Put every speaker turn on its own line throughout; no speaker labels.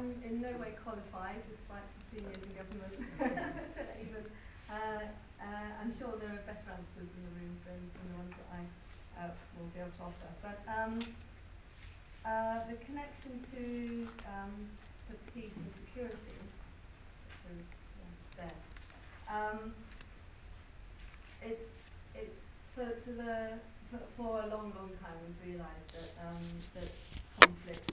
I'm in no way qualified, despite 15 years in government, to even. I'm sure there are better answers in the room than the ones that I will be able to offer. But the connection to peace and security is there. It's for a long time we've realised that that conflict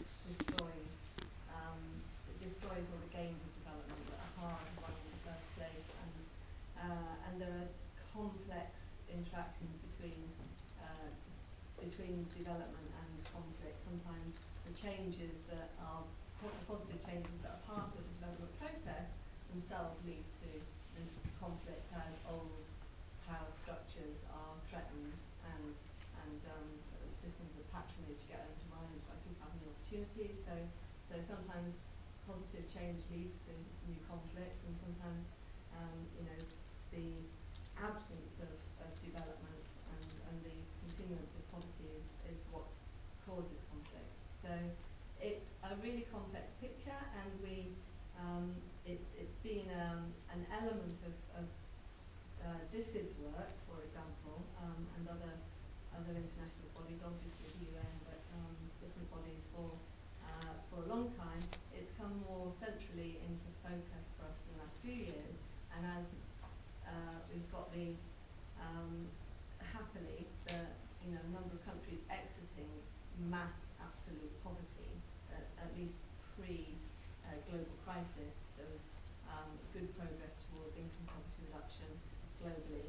destroys all the gains of development that are hard won in the first place, and there are complex interactions between development and conflict. Sometimes the changes that are positive changes that are part of the development process themselves lead to conflict as old power structures are threatened and sort of systems of patronage get undermined by people having new opportunities. So sometimes positive change leads to new conflict, and sometimes the absence of development and the continuance of poverty is what causes conflict. So it's a really complex picture, and it's been an element of DFID's work, for example, and other international bodies, obviously the UN, but different bodies for a long time. It's come more centrally into focus for us in the last few years, and as we've got the happily a number of countries exiting mass absolute poverty, at least pre-global crisis, there was good progress towards income poverty reduction globally.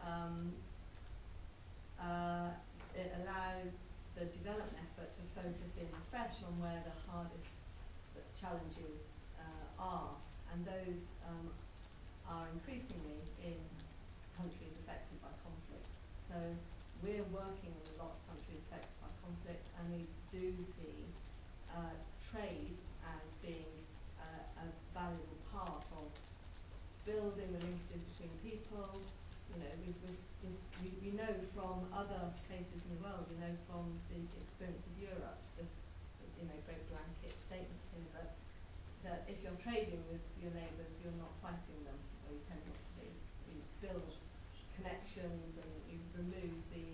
It allows the development effort to focus in afresh on where the hardest challenges are, and those are increasingly in countries affected by conflict. So we're working in a lot of countries affected by conflict, and we do see trade as being a valuable part of building the linkages between people. We know from other places in the world, we know from the experience of Europe, this great blanket statements here that if you're trading with your neighbours, you're not fighting them, or you tend not to be. You build connections and you remove the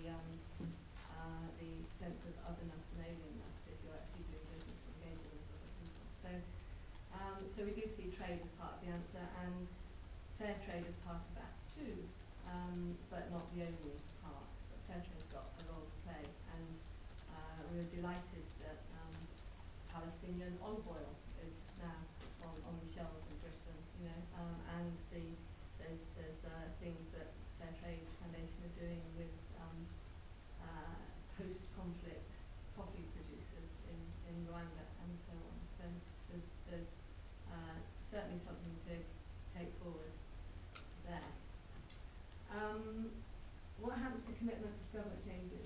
sense of otherness and alienness if you're actually doing business and engaging with other people. So we do see trade as part of the answer, and fair trade as part of that too, but not the only part. But fair trade's got a role to play, and we were delighted that Palestinian olive oil is now on the shelves in Britain, and there's things that Fair Trade Foundation are doing with post-conflict coffee producers in Rwanda and so on. So there's certainly something to take forward there. What happens to commitments if government changes?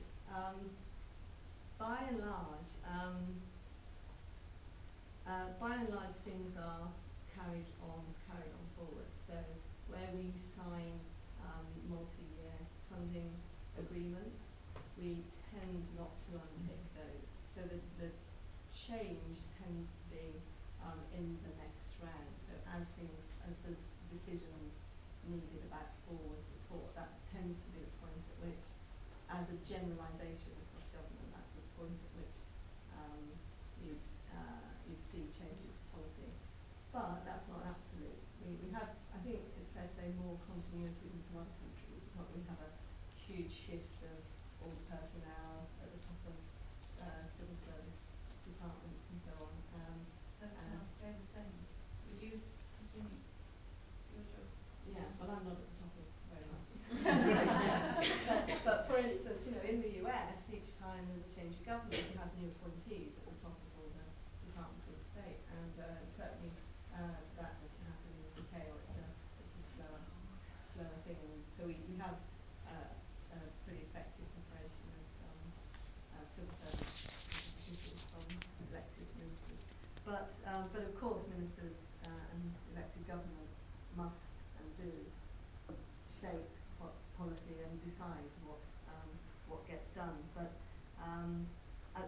By and large, things are carried on forward. So where we sign multi-year funding agreements, we tend not to unpick those. So the change tends to be in the next round. So as there's decisions needed about forward support, that tends to be the point at which, as a generalisation across government, that's the point at which you'd see changes to policy. But that's not an absolute. We have, I think it's fair to say, more continuity than some other countries. It's not that we have a huge shift of all personnel at the top of civil service departments and so on.
That's now stay the same. Would you continue your job?
Yeah, well, I'm not at the top of very much. but for instance, in the US, each time there's a change of government, you have new appointees at the top of all the departments of the state, and certainly that doesn't happen in the UK, or it's a slower thing. And so we have